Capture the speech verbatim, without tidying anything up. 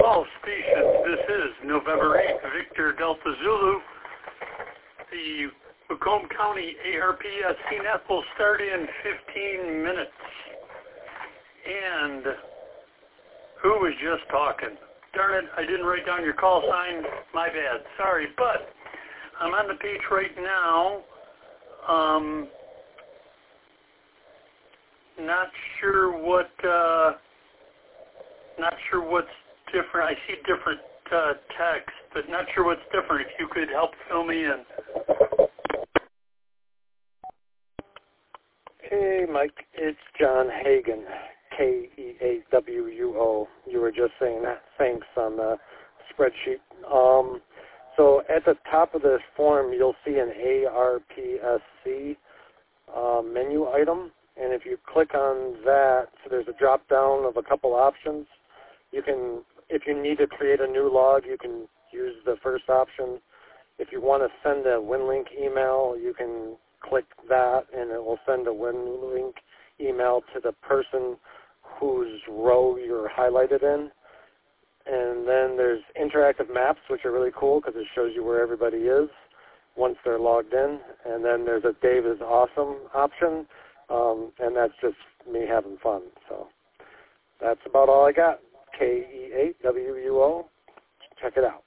all stations, this is November eighth, Victor Delta Zulu. The Macomb County A R P S C net will start in fifteen minutes. And who was just talking? Darn it, I didn't write down your call sign. My bad. Sorry, but I'm on the page right now. Um, not sure what, uh, not sure what's different. I see different uh, text, but not sure what's different. If you could help fill me in. Hey, Mike, it's John Hagan, K E A W U O. You were just saying that. Thanks on the spreadsheet. Um, so at the top of this form, you'll see an A R P S C uh, menu item, and if you click on that, so there's a drop down of a couple options. You can, if you need to create a new log, you can use the first option. If you want to send a WinLink email, you can click that, and it will send a WinLink email to the person whose row you're highlighted in. And then there's interactive maps, which are really cool because it shows you where everybody is once they're logged in. And then there's a Dave is awesome option, um, and that's just me having fun. So that's about all I got. K E A W U O. Check it out.